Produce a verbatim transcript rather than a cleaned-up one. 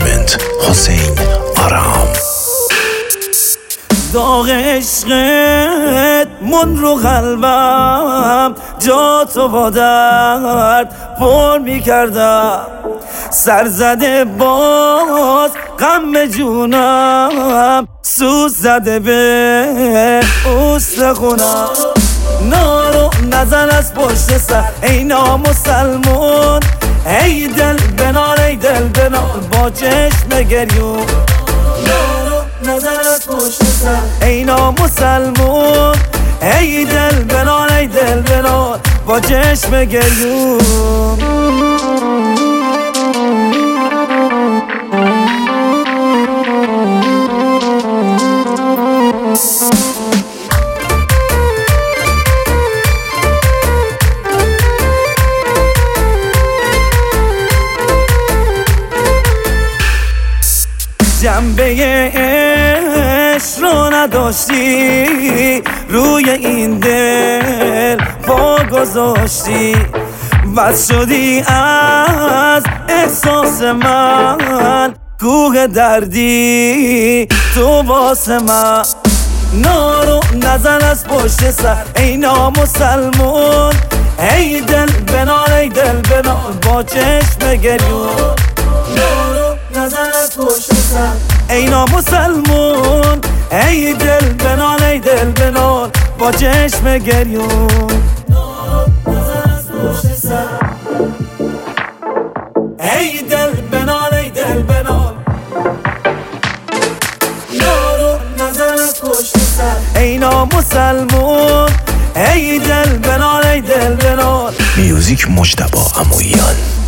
Entertainment. حسین آرام. داغ عشقت من رو قلبم، جا تو با درد پر می کردم. سر زده باز غم جونم، سوز زده به استخونم. نارو نزن از پشت سر ای نامسلمون، ای دل بنال ای دل بنال با چشم گریون. نظر از پشت سر ای نامسلمون، ای دل بنال ای دل بنال با چشم گریون. جنبه عشق رو نداشتی، روی این دل پا گذاشتی. بس شدی از احساس من، کوه دردی تو واسه من. نارو نزن از پشت سر ای نامسلمون، ای دل بنال ای دل بنال با چشم گریون. نظر از پشت سر ای نامسلمون، ای دل بنال ای دل بنال با چشم گریون. نظر از پشت سر ای دل بنال ای دل بنال، یارو نظر از پشت سر ای نامسلمون، ای دل بنال ای دل بنال. میوزیک مجتبی عمویان.